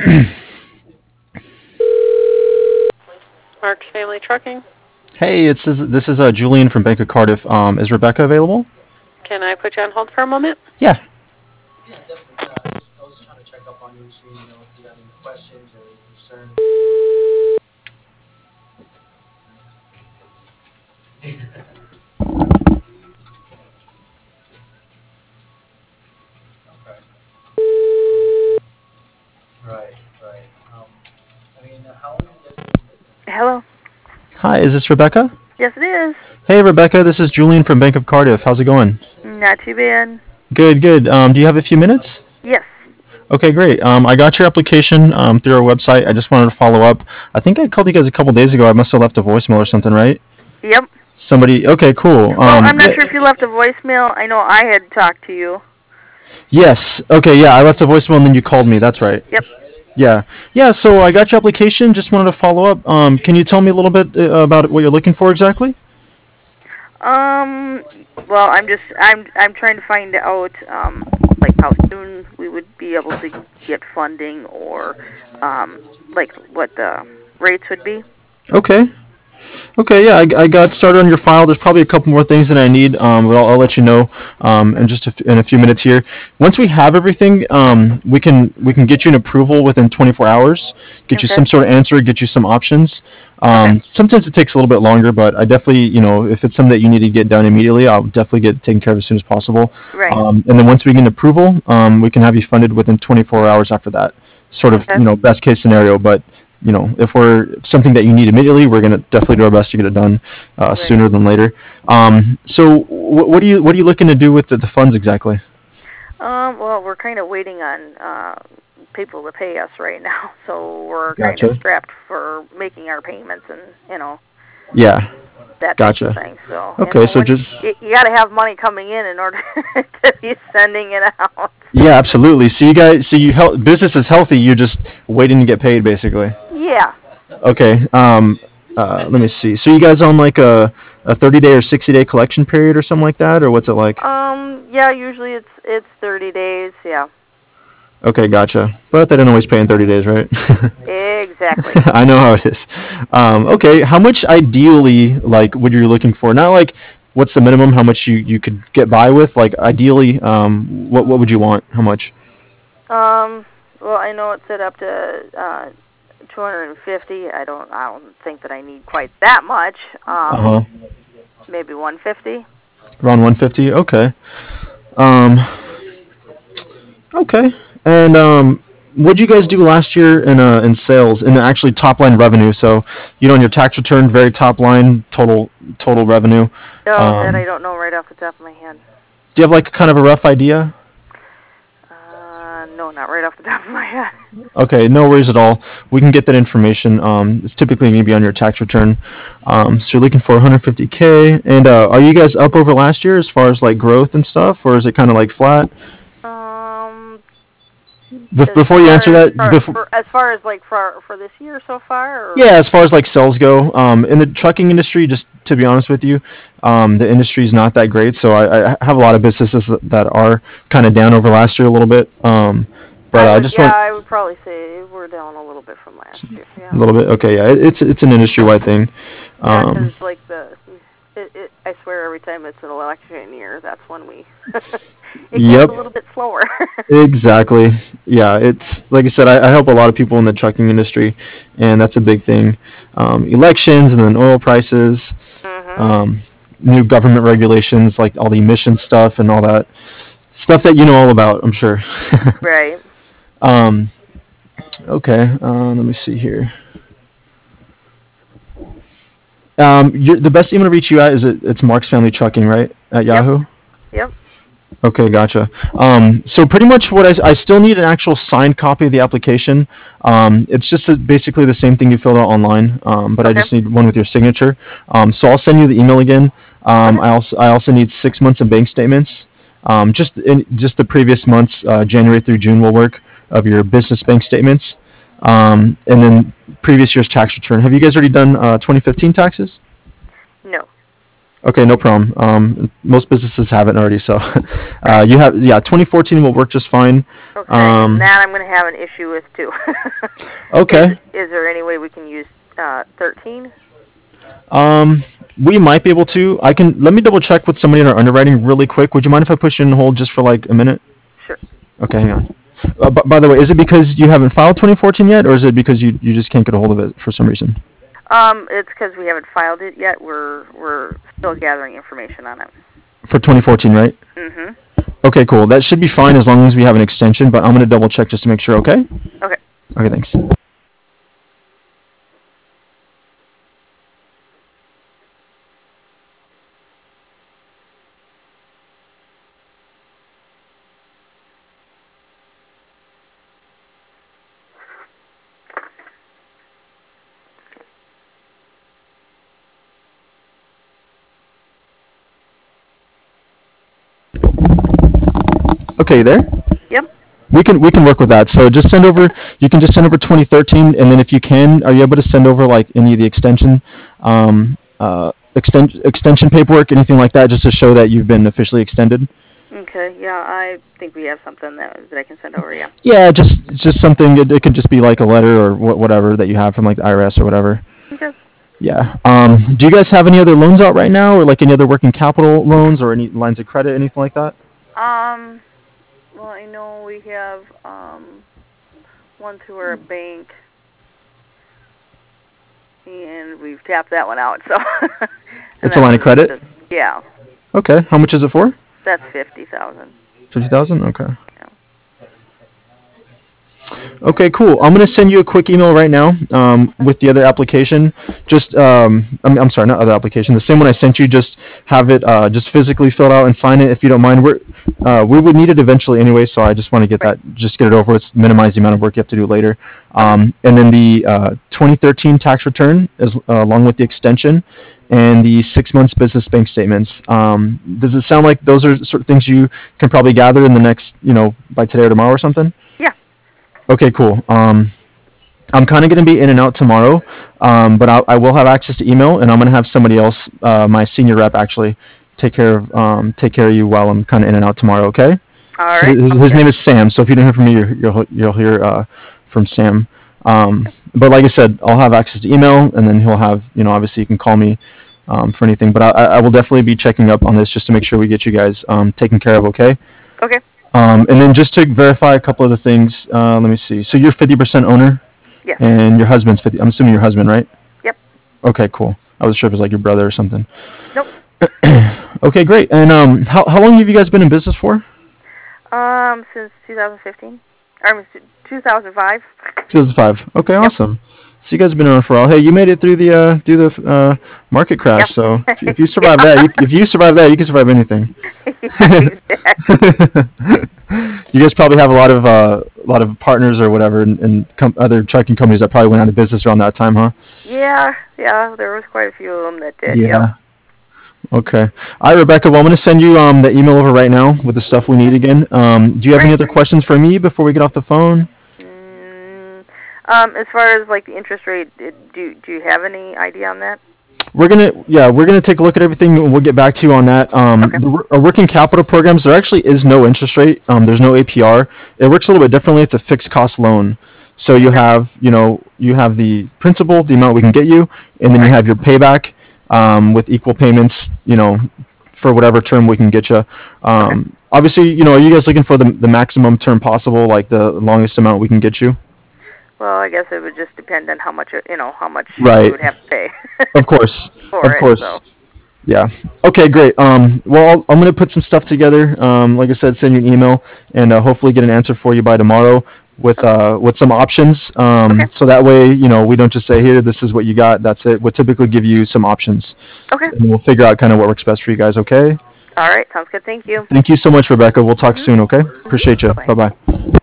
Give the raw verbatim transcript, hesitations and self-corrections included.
Mark's Family Trucking. Hey, it's this, this is uh, Julian from Bank of Cardiff. Um, is Rebecca available? Can I put you on hold for a moment? Yeah. Yeah, definitely. Yeah, I was, I was trying to check up on you, see, you know, if you got any questions or concerns. Okay. Right, right. Um, I mean, uh, how long have you guys been in business? Hello. Hi, is this Rebecca? Yes, it is. Hey, Rebecca, this is Julian from Bank of Cardiff. How's it going? Not too bad. Good, good. Um, do you have a few minutes? Yes. Okay, great. Um, I got your application um, through our website. I just wanted to follow up. I think I called you guys a couple days ago. I must have left a voicemail or something, right? Yep. Somebody. Okay, cool. Um, well, I'm not yeah- sure if you left a voicemail. I know I had talked to you. Yes. Okay. Yeah, I left a voicemail and then you called me. That's right. Yep. Yeah. Yeah. So I got your application. Just wanted to follow up. Um, can you tell me a little bit uh, about what you're looking for exactly? Um. Well, I'm just I'm I'm trying to find out um like how soon we would be able to get funding or um like what the rates would be. Okay. Okay, yeah, I, I got started on your file. There's probably a couple more things that I need, um, but I'll, I'll let you know um, in just a f- in a few minutes here. Once we have everything, um, we can we can get you an approval within twenty-four hours, get you Okay. some sort of answer, get you some options. Um, Okay. Sometimes it takes a little bit longer, but I definitely, you know, if it's something that you need to get done immediately, I'll definitely get it taken care of as soon as possible. Right. Um, and then once we get an approval, um, we can have you funded within twenty-four hours after that. Sort of, Okay. you know, best case scenario, but you know, if we're something that you need immediately, we're gonna definitely do our best to get it done uh, Right. sooner than later. Um, so, wh- what do you what are you looking to do with the, the funds exactly? Um, well, we're kind of waiting on uh, people to pay us right now, so we're kind Gotcha. of strapped for making our payments and you know Yeah, that type gotcha. of thing. So Okay, and so when, just you, you got to have money coming in in order to be sending it out. yeah, absolutely. So you guys, so you help business is healthy. You're just waiting to get paid, basically. Yeah. Okay. Um, uh, let me see. So you guys on like a a thirty day or sixty day collection period or something like that, or what's it like? Um. Yeah. Usually it's it's thirty days. Yeah. Okay, gotcha. But they don't always pay in thirty days, right? Exactly. I know how it is. Um, okay, how much ideally, like, what you're looking for? Not like, what's the minimum? How much you, you could get by with? Like, ideally, um, what what would you want? How much? Um. Well, I know it's set up to uh, two hundred fifty. I don't. I don't think that I need quite that much. Uh Um. huh. Maybe one fifty. Around one fifty. Okay. Um. Okay. And um, what did you guys do last year in uh in sales in actually top line revenue? So, you know, on your tax return, very top line total total revenue. No, that I Um, don't know right off the top of my head. do you have like kind of a rough idea? Uh, no, not right off the top of my head. Okay, no worries at all. We can get that information. Um, it's typically going to be on your tax return. Um, so you're looking for one hundred fifty k. And uh, are you guys up over last year as far as like growth and stuff, or is it kind of like flat? Um, Bef- as before you far answer as that, for, before for as far as like for for this year so far, or yeah, as far as like sales go, um, in the trucking industry, just to be honest with you, um, the industry is not that great. So I, I have a lot of businesses that, that are kind of down over last year a little bit. Um, but I I would just yeah, want I would probably say we're down a little bit from last year. a Yeah, little bit. Okay, yeah, it, it's it's an industry wide thing. yeah, Um, because like the it, it, I swear every time it's an election year, that's when we it goes yep. a little bit slower. Exactly. Yeah, it's like I said, I, I help a lot of people in the trucking industry, and that's a big thing. Um, elections and then oil prices, Mhm. um, new government regulations like all the emission stuff and all that stuff that you know all about, I'm sure. Right. um, okay, uh, let me see here. Um, you're, the best email to reach you at is it, it's Mark's Family Trucking, right? At Yep. Yahoo? Yep. Okay, gotcha. Um, so pretty much what I, s- I still need an actual signed copy of the application. Um, it's just a, basically the same thing you filled out online, um, but I Okay. just need one with your signature. Um, so I'll send you the email again. Um, Okay. I also I also need six months of bank statements. Um, just in, just the previous months, uh, January through June will work of your business bank statements, um, and then previous year's tax return. Have you guys already done uh, twenty fifteen taxes? No. Okay, no problem. Um, most businesses have it already, so uh, you have yeah. twenty fourteen will work just fine. Okay, Um, that I'm going to have an issue with too. okay. Is, is there any way we can use uh, thirteen? Um, we might be able to. I can let me double check with somebody in our underwriting really quick. Would you mind if I push you in hold just for like a minute? Sure. Okay, hang on. Uh, b- by the way, is it because you haven't filed twenty fourteen yet, or is it because you you just can't get a hold of it for some reason? Um, it's because we haven't filed it yet. We're we're still gathering information on it. For twenty fourteen, right? Mhm. Okay, cool. That should be fine as long as we have an extension, but I'm gonna double check just to make sure. Okay. Okay. Okay, thanks. Okay, you there? Yep. We can we can work with that. So just send over. You can just send over twenty thirteen, and then if you can, are you able to send over like any of the extension, um, uh, extend, extension paperwork, anything like that, just to show that you've been officially extended? Okay. Yeah, I think we have something that that I can send over. Yeah. Yeah, just just something. It, it could just be like a letter or wh- whatever that you have from like the I R S or whatever. Okay. Yeah. Um, do you guys have any other loans out right now, or like any other working capital loans, or any lines of credit, anything like that? Um. Well, I know we have um one through our bank, and we've tapped that one out. So. It's a line of credit. Just, yeah. Okay. How much is it for? That's fifty thousand. Fifty thousand. Okay. Yeah. Okay, cool. I'm gonna send you a quick email right now um, with the other application. Just, um, I'm, I'm sorry, not other application. The same one I sent you. Just have it, uh, just physically filled out and sign it if you don't mind. We're, uh, we would need it eventually anyway, so I just want to get that, just get it over with, minimize the amount of work you have to do later. Um, and then the uh, twenty thirteen tax return, as, uh, along with the extension, and the six months business bank statements. Um, does it sound like those are sort of things you can probably gather in the next, you know, by today or tomorrow or something? Yeah. Okay, cool. Um, I'm kind of going to be in and out tomorrow, um, but I'll, I will have access to email, and I'm going to have somebody else, uh, my senior rep, actually take care of um, take care of you while I'm kind of in and out tomorrow. Okay. All So right. his, his name is Sam. So if you don't hear from me, you'll you'll, you'll hear uh, from Sam. Um, but like I said, I'll have access to email, and then he'll have, you know, obviously you can call me um, for anything. But I, I will definitely be checking up on this just to make sure we get you guys um, taken care of. Okay. Okay. Um, and then just to verify a couple of the things, uh, let me see. So you're fifty percent owner, Yes. and your husband's fifty. I'm assuming your husband, right? Yep. Okay, cool. I was sure it was like your brother or something. Nope. Okay, great. And um, how how long have you guys been in business for? Um, since two thousand fifteen. I mean, two thousand five. two thousand five. Okay, awesome. So you guys have been around for a while. Hey, you made it through the uh, through the uh, market crash. Yep. So if, if you survive that, you, if you survive that, you can survive anything. Exactly. You guys probably have a lot of uh, a lot of partners or whatever, and, and com- other trucking companies that probably went out of business around that time, huh? Yeah, yeah, there was quite a few of them that did. Yeah. Yep. Okay. All right, Rebecca. Well, I'm going to send you um, the email over right now with the stuff we need again. Um, do you have any Great. other questions for me before we get off the phone? Mm, um, as far as like the interest rate, it- do do you have any idea on that? We're gonna, yeah, we're gonna take a look at everything, and we'll get back to you on that. Um, Okay. the, wor- our working capital programs, there actually is no interest rate. Um, there's no A P R. It works a little bit differently. It's a fixed cost loan. So you have, you know, you have the principal, the amount we can get you, and then you have your payback um, with equal payments, you know, for whatever term we can get you. Um, Obviously, you know, are you guys looking for the the maximum term possible, like the longest amount we can get you? Well, I guess it would just depend on how much it- you know how much Right. you would have to pay. Of course, For of it, course. so. Yeah. Okay, great. Um, well, I'll, I'm going to put some stuff together. Um, like I said, send you an email and uh, hopefully get an answer for you by tomorrow with uh, with some options. Um, Okay. So that way, you know, we don't just say, here, this is what you got. That's it. We'll typically give you some options. Okay. And we'll figure out kind of what works best for you guys, okay? All right. Sounds good. Thank you. Thank you so much, Rebecca. We'll talk soon, okay? Appreciate you. Bye-bye. Bye-bye.